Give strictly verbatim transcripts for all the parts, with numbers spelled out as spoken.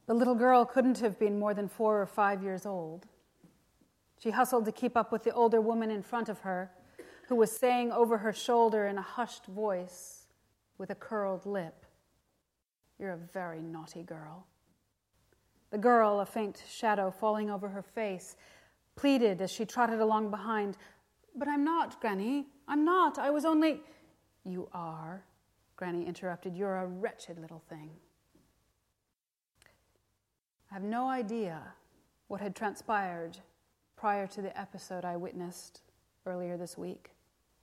The little girl couldn't have been more than four or five years old. She hustled to keep up with the older woman in front of her, who was saying over her shoulder in a hushed voice with a curled lip, "You're a very naughty girl." The girl, a faint shadow falling over her face, pleaded as she trotted along behind, "But I'm not, Granny. I'm not. I was only—" "You are," Granny interrupted. "You're a wretched little thing." I have no idea what had transpired prior to the episode I witnessed earlier this week.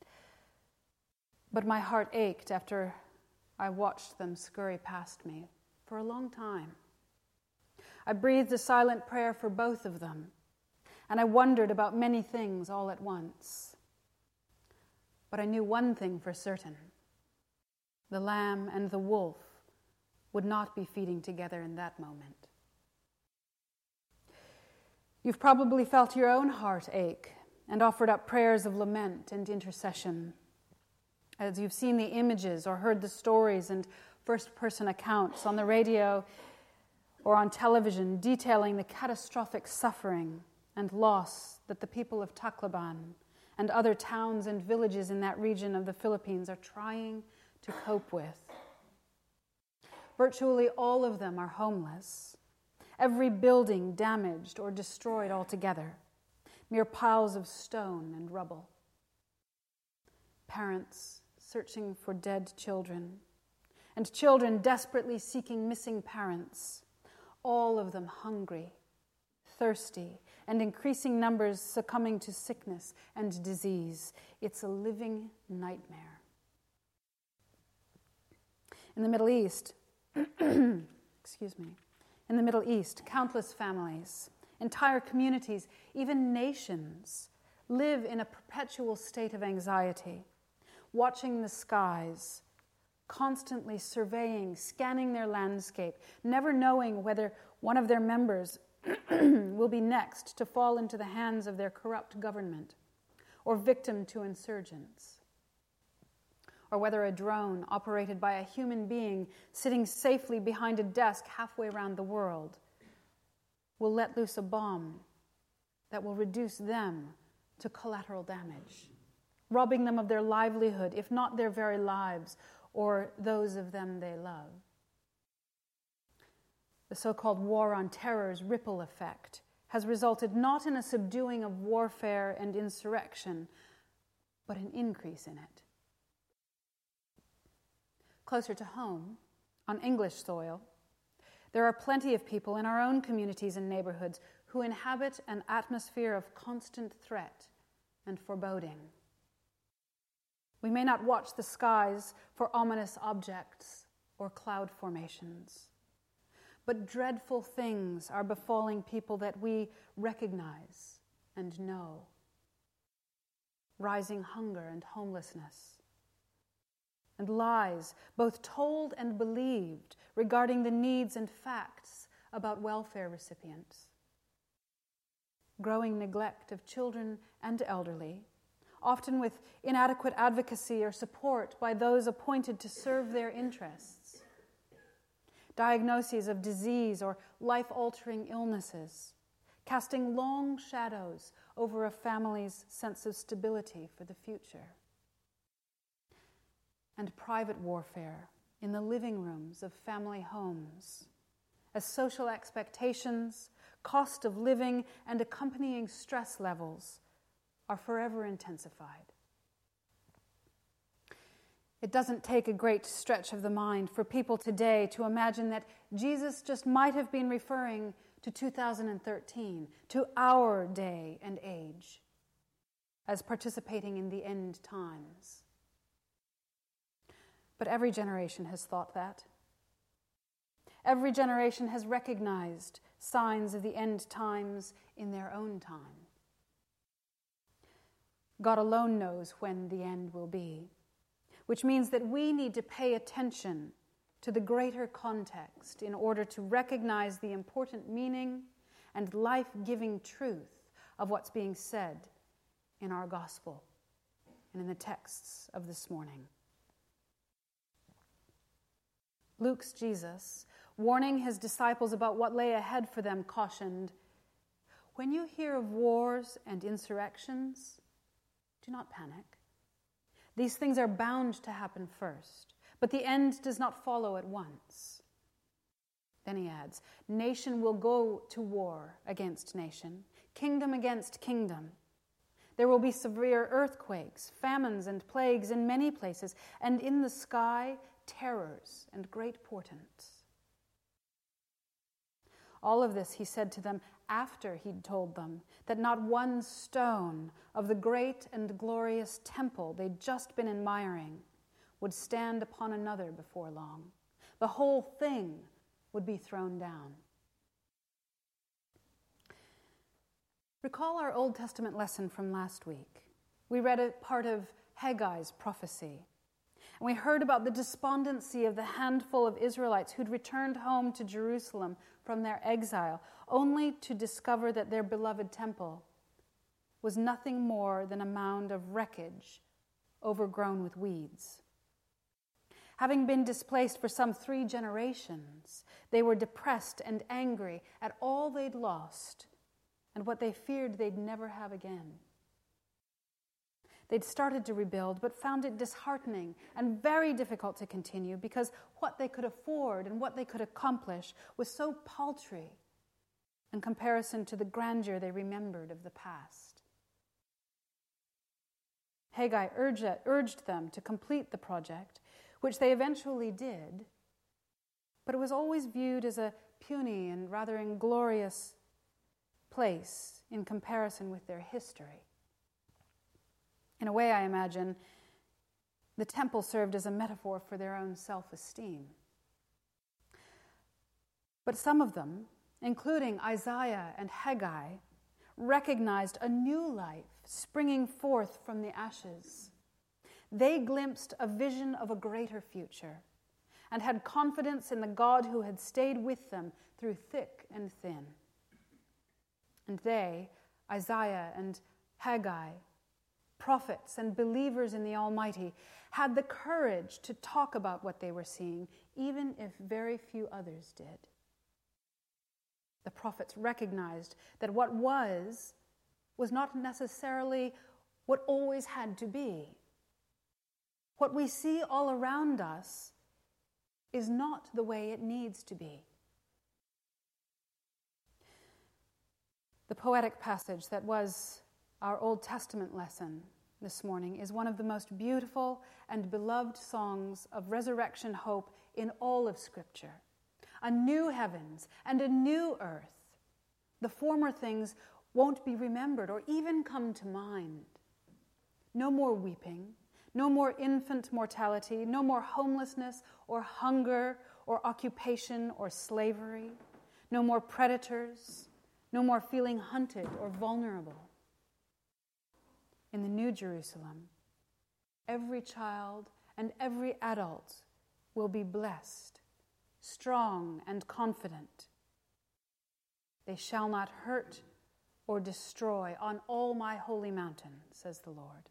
But my heart ached after I watched them scurry past me for a long time. I breathed a silent prayer for both of them, and I wondered about many things all at once. But I knew one thing for certain. The lamb and the wolf would not be feeding together in that moment. You've probably felt your own heart ache and offered up prayers of lament and intercession as you've seen the images or heard the stories and first-person accounts on the radio or on television detailing the catastrophic suffering and loss that the people of Tacloban and other towns and villages in that region of the Philippines are trying to cope with. Virtually all of them are homeless. Every building damaged or destroyed altogether, mere piles of stone and rubble. Parents searching for dead children, and children desperately seeking missing parents, all of them hungry, thirsty, and increasing numbers succumbing to sickness and disease. It's a living nightmare. In the Middle East, excuse me, in the Middle East, countless families, entire communities, even nations, live in a perpetual state of anxiety, watching the skies, constantly surveying, scanning their landscape, never knowing whether one of their members will be next to fall into the hands of their corrupt government or victim to insurgents, or whether a drone operated by a human being sitting safely behind a desk halfway around the world will let loose a bomb that will reduce them to collateral damage, robbing them of their livelihood, if not their very lives, or those of them they love. The so-called war on terror's ripple effect has resulted not in a subduing of warfare and insurrection, but an increase in it. Closer to home, on English soil, there are plenty of people in our own communities and neighborhoods who inhabit an atmosphere of constant threat and foreboding. We may not watch the skies for ominous objects or cloud formations, but dreadful things are befalling people that we recognize and know. Rising hunger and homelessness, and lies, both told and believed, regarding the needs and facts about welfare recipients. Growing neglect of children and elderly, often with inadequate advocacy or support by those appointed to serve their interests. Diagnoses of disease or life-altering illnesses, casting long shadows over a family's sense of stability for the future. And private warfare in the living rooms of family homes, as social expectations, cost of living, and accompanying stress levels are forever intensified. It doesn't take a great stretch of the mind for people today to imagine that Jesus just might have been referring to two thousand thirteen, to our day and age, as participating in the end times. But every generation has thought that. Every generation has recognized signs of the end times in their own time. God alone knows when the end will be, which means that we need to pay attention to the greater context in order to recognize the important meaning and life-giving truth of what's being said in our gospel and in the texts of this morning. Luke's Jesus warning his disciples about what lay ahead for them, cautioned, "When you hear of wars and insurrections, do not panic. These things are bound to happen first, but the end does not follow at once." Then he adds, "Nation will go to war against nation, kingdom against kingdom. There will be severe earthquakes, famines, and plagues in many places, and in the sky, terrors and great portents." All of this he said to them after he'd told them that not one stone of the great and glorious temple they'd just been admiring would stand upon another before long. The whole thing would be thrown down. Recall our Old Testament lesson from last week. We read a part of Haggai's prophecy, and we heard about the despondency of the handful of Israelites who'd returned home to Jerusalem from their exile, only to discover that their beloved temple was nothing more than a mound of wreckage overgrown with weeds. Having been displaced for some three generations, they were depressed and angry at all they'd lost and what they feared they'd never have again. They'd started to rebuild, but found it disheartening and very difficult to continue because what they could afford and what they could accomplish was so paltry in comparison to the grandeur they remembered of the past. Haggai urged, urged them to complete the project, which they eventually did, but it was always viewed as a puny and rather inglorious place in comparison with their history. In a way, I imagine, the temple served as a metaphor for their own self-esteem. But some of them, including Isaiah and Haggai, recognized a new life springing forth from the ashes. They glimpsed a vision of a greater future and had confidence in the God who had stayed with them through thick and thin. And they, Isaiah and Haggai, prophets and believers in the Almighty, had the courage to talk about what they were seeing, even if very few others did. The prophets recognized that what was, was not necessarily what always had to be. What we see all around us is not the way it needs to be. The poetic passage that was our Old Testament lesson this morning is one of the most beautiful and beloved songs of resurrection hope in all of Scripture. A new heavens and a new earth. The former things won't be remembered or even come to mind. No more weeping, no more infant mortality, no more homelessness or hunger or occupation or slavery, no more predators, no more feeling hunted or vulnerable. In the New Jerusalem, every child and every adult will be blessed, strong and confident. They shall not hurt or destroy on all my holy mountain, says the Lord.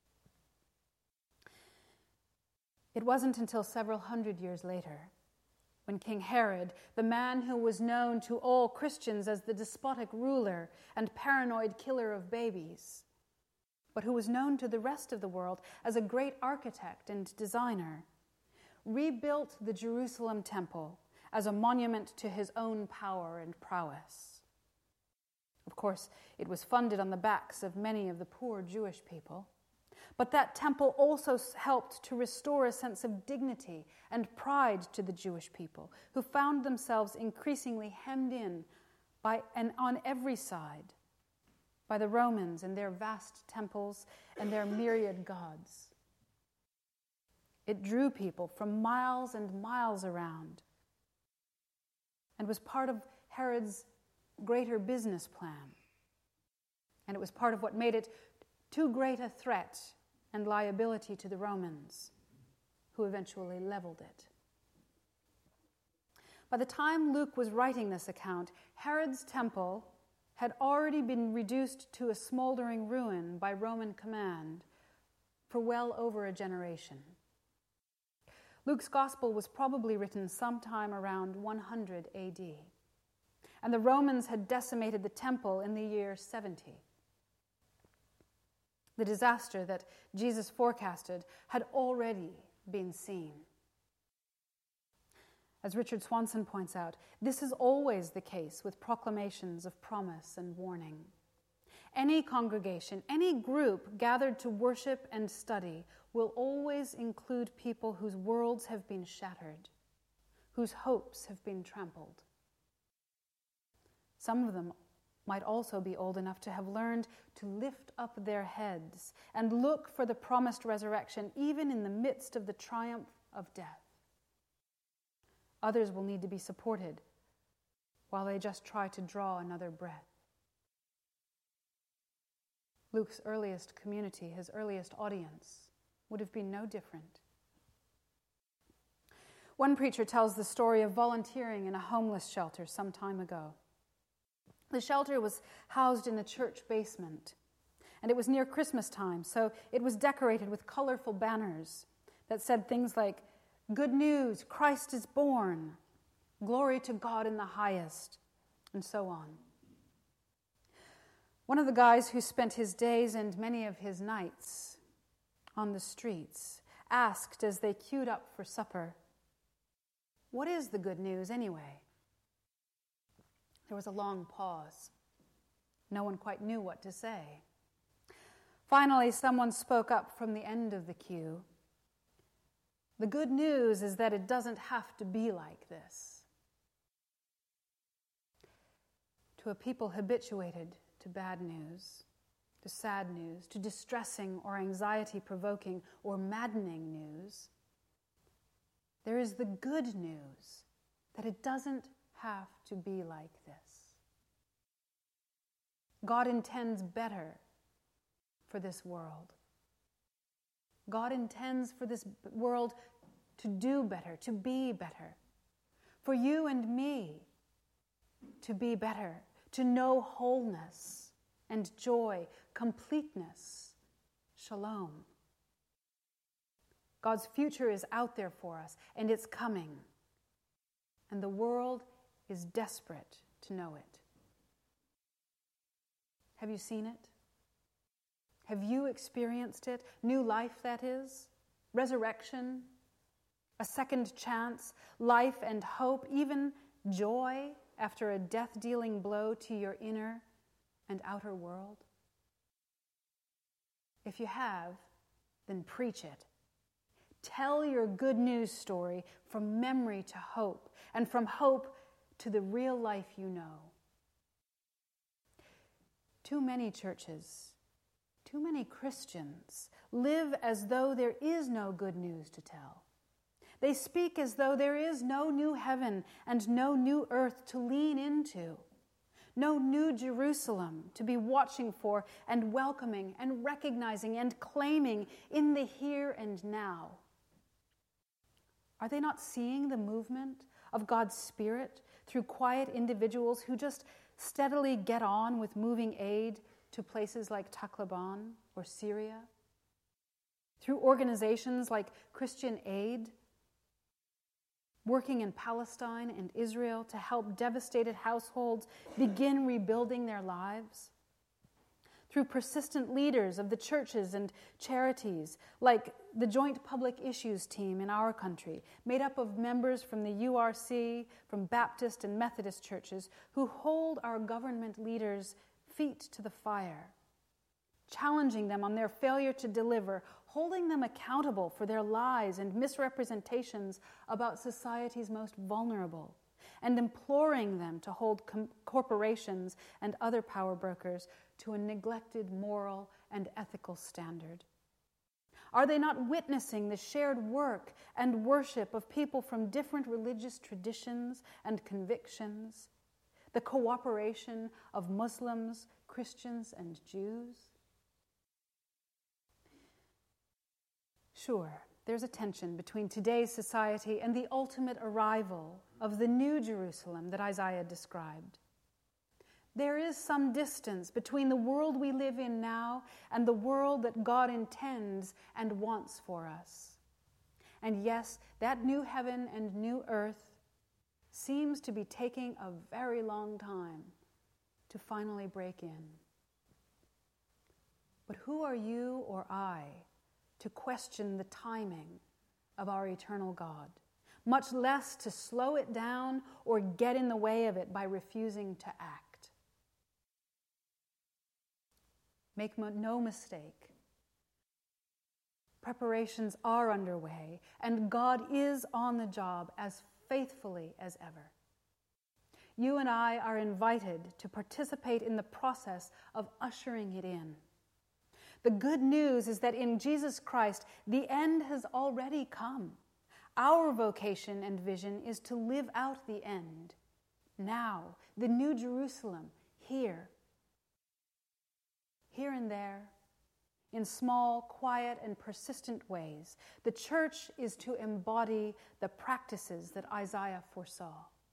It wasn't until several hundred years later, when King Herod, the man who was known to all Christians as the despotic ruler and paranoid killer of babies, but who was known to the rest of the world as a great architect and designer, rebuilt the Jerusalem temple as a monument to his own power and prowess. Of course, it was funded on the backs of many of the poor Jewish people, but that temple also helped to restore a sense of dignity and pride to the Jewish people, who found themselves increasingly hemmed in by and on every side by the Romans and their vast temples and their myriad gods. It drew people from miles and miles around and was part of Herod's greater business plan. And it was part of what made it too great a threat and liability to the Romans, who eventually leveled it. By the time Luke was writing this account, Herod's temple had already been reduced to a smoldering ruin by Roman command for well over a generation. Luke's gospel was probably written sometime around one hundred A D, and the Romans had decimated the temple in the year seventy. The disaster that Jesus forecasted had already been seen. As Richard Swanson points out, this is always the case with proclamations of promise and warning. Any congregation, any group gathered to worship and study will always include people whose worlds have been shattered, whose hopes have been trampled. Some of them might also be old enough to have learned to lift up their heads and look for the promised resurrection even in the midst of the triumph of death. Others will need to be supported while they just try to draw another breath. Luke's earliest community, his earliest audience, would have been no different. One preacher tells the story of volunteering in a homeless shelter some time ago. The shelter was housed in a church basement, and it was near Christmas time, so it was decorated with colorful banners that said things like, "Good news, Christ is born," "Glory to God in the highest," and so on. One of the guys who spent his days and many of his nights on the streets asked as they queued up for supper, "What is the good news anyway?" There was a long pause. No one quite knew what to say. Finally, someone spoke up from the end of the queue. "The good news is that it doesn't have to be like this." To a people habituated to bad news, to sad news, to distressing or anxiety-provoking or maddening news, there is the good news that it doesn't have to be like this. God intends better for this world. God intends for this world to do better, to be better. For you and me to be better, to know wholeness and joy, completeness, shalom. God's future is out there for us, and it's coming. And the world is desperate to know it. Have you seen it? Have you experienced it? New life, that is? Resurrection? A second chance? Life and hope? Even joy after a death-dealing blow to your inner and outer world? If you have, then preach it. Tell your good news story from memory to hope, and from hope to the real life you know. Too many churches, too many Christians live as though there is no good news to tell. They speak as though there is no new heaven and no new earth to lean into, no new Jerusalem to be watching for and welcoming and recognizing and claiming in the here and now. Are they not seeing the movement of God's Spirit through quiet individuals who just steadily get on with moving aid to places like Taqlaban or Syria? Through organizations like Christian Aid, working in Palestine and Israel to help devastated households begin rebuilding their lives? Through persistent leaders of the churches and charities, like the Joint Public Issues team in our country, made up of members from the U R C, from Baptist and Methodist churches, who hold our government leaders' feet to the fire, challenging them on their failure to deliver, holding them accountable for their lies and misrepresentations about society's most vulnerable, and imploring them to hold com- corporations and other power brokers to a neglected moral and ethical standard? Are they not witnessing the shared work and worship of people from different religious traditions and convictions, the cooperation of Muslims, Christians, and Jews? Sure, there's a tension between today's society and the ultimate arrival of the new Jerusalem that Isaiah described. There is some distance between the world we live in now and the world that God intends and wants for us. And yes, that new heaven and new earth seems to be taking a very long time to finally break in. But who are you or I to question the timing of our eternal God, much less to slow it down or get in the way of it by refusing to act? Make no mistake, preparations are underway, and God is on the job as faithfully as ever. You and I are invited to participate in the process of ushering it in. The good news is that in Jesus Christ, the end has already come. Our vocation and vision is to live out the end. Now, the New Jerusalem, here. Here and there, in small, quiet, and persistent ways, the church is to embody the practices that Isaiah foresaw.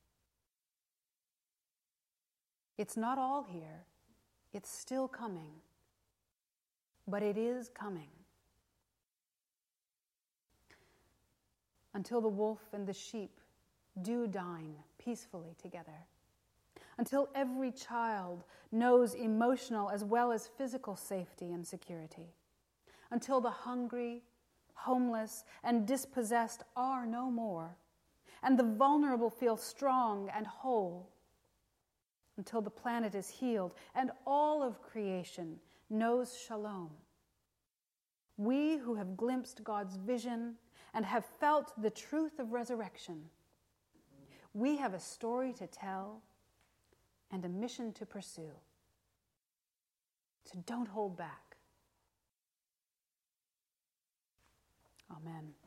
It's not all here. It's still coming. But it is coming. Until the wolf and the sheep do dine peacefully together. Until every child knows emotional as well as physical safety and security. Until the hungry, homeless, and dispossessed are no more, and the vulnerable feel strong and whole. Until the planet is healed and all of creation knows shalom. We who have glimpsed God's vision and have felt the truth of resurrection, we have a story to tell and a mission to pursue. So don't hold back. Amen.